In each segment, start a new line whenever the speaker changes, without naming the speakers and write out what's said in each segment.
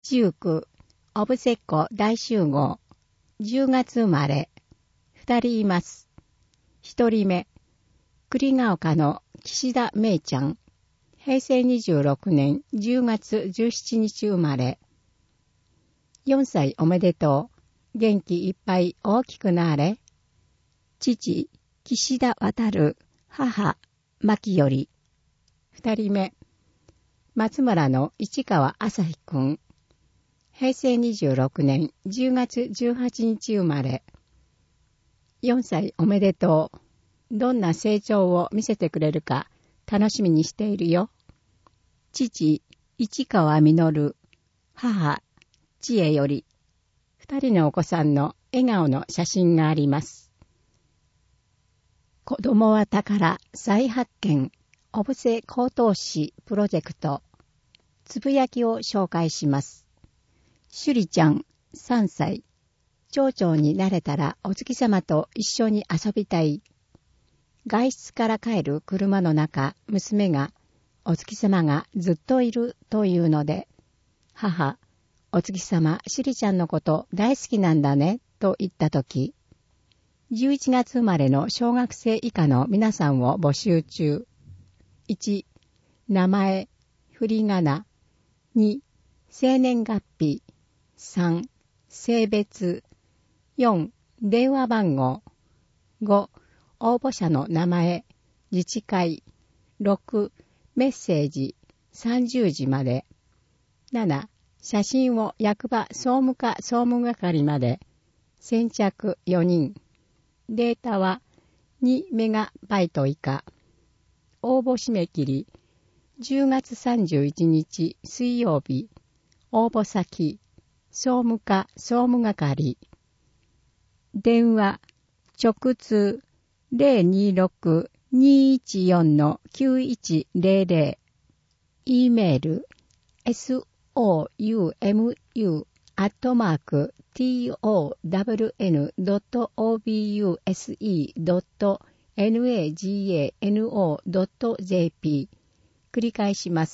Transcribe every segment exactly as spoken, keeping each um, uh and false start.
じゅうきゅう、オブセッコ大集合。じゅうがつ生まれ。二人います。一人目、栗ヶ丘の岸田芽ちゃん。へいせいにじゅうろくねんじゅうがつじゅうしちにち生まれ。よんさいおめでとう。元気いっぱい大きくなれ。父、岸田渡、母、牧より。二人目、松村の市川朝日くん。へいせいにじゅうろくねんじゅうがつじゅうはちにち生まれ。よんさいおめでとう。どんな成長を見せてくれるか楽しみにしているよ。父、市川実、母、知恵より。二人のお子さんの笑顔の写真があります。子供は宝再発見小布施高等市プロジェクト。つぶやきを紹介します。しゅりちゃん、さんさい。町長になれたらお月様と一緒に遊びたい。外出から帰る車の中、娘が、お月様がずっといるというので、母、お月様、しゅりちゃんのこと大好きなんだね、と言ったとき、じゅういちがつ生まれの小学生以下の皆さんを募集中。いち、名前、振り仮名。に、生年月日。さん、性別。よん、電話番号。ご、応募者の名前、自治会。ろく、メッセージ、さんじゅうじまで。なな、写真を役場総務課総務係まで。先着よにん。データはにメガバイト以下。応募締め切り、じゅうがつさんじゅういちにち水曜日。応募先、総務課総務係。電話、直通 ゼロにろく にいちよん きゅういちゼロゼロ。E メール、ソウム アットマーク トウン ドット オービューエスイー ドット ナガノ ドット ジェーピー。繰り返します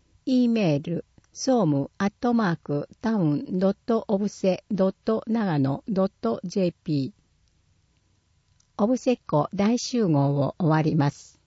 。E メール、ソウム アットマーク タウン ドット オブセ ドット ナガノ ドット ジェーピー。オブセッコ大集合を終わります。